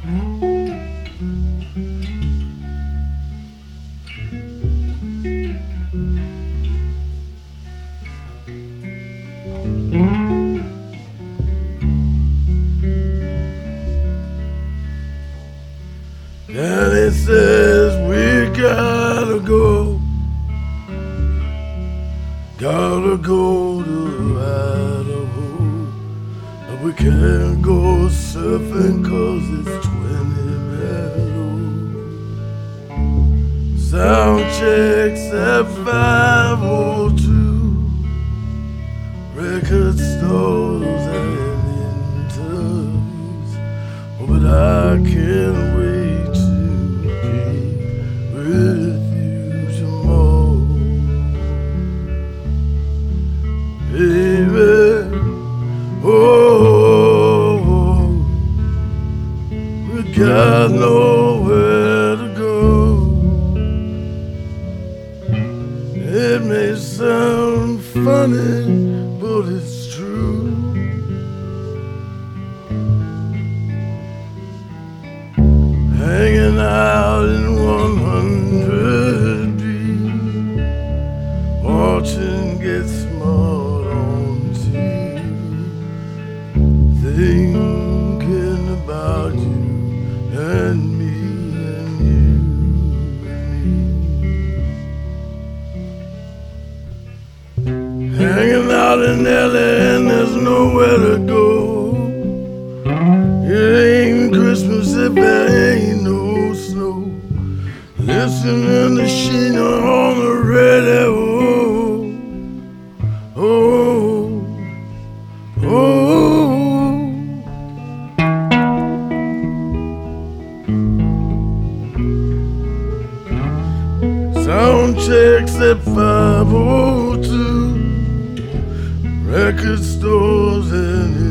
Daddy says we gotta go to Idaho, but we can't go surfing 'cause it's 20 below. Sound checks at 5:02, record stores and interviews, oh, but I can't wait to be with you tomorrow. Baby, oh, we got nowhere to go. It may sound funny, but it's true. Hanging out in 100 feet, watching Get Smart on TV, thinking about you and me and you and me. Hanging out in LA and there's nowhere to go. It ain't Christmas if there ain't no snow. Listening to Sheena on the radio. Oh, oh. Sound checks at 5:02, record stores and